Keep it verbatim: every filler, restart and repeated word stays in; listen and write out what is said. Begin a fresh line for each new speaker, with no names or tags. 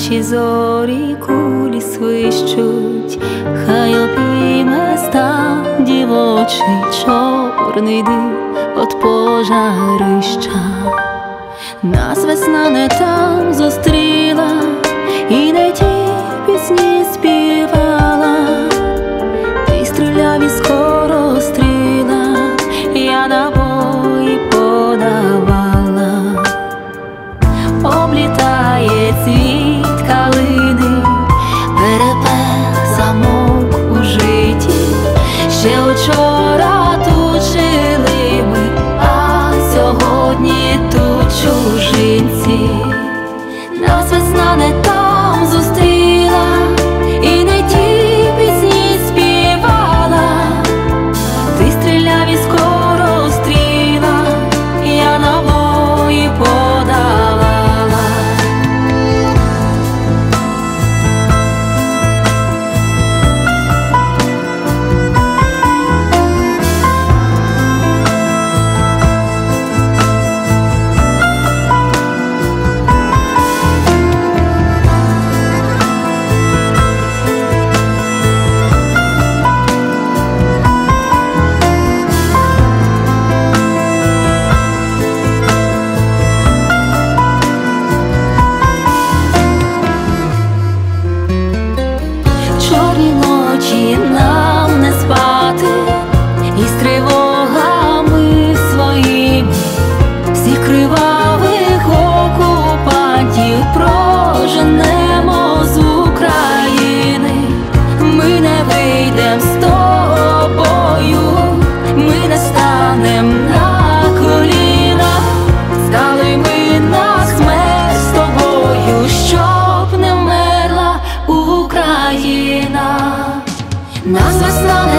Наші зорі кулі свищуть, хай обійме стан дівочий чорний дим от пожарища. Нас весна не там зустріла, і не ті пісні співала. Ти стріляв із скоростріла, я набої подавала. Облітає цвіт калини, перепел замок у житті. Ще учора тут жили ми, а сьогодні тут чужинці. Нас весна не там зустріла, і не ті пісні співала. Ти стріляв із скоростріла, я набої подавала. Нам не спати із тривогами своїми, всіх кривавих окупантів проженемо з України. Ми не вийдем з тобою, ми не станем на коліна. Стали ми на смерть з тобою, щоб не вмерла Україна. Нас весна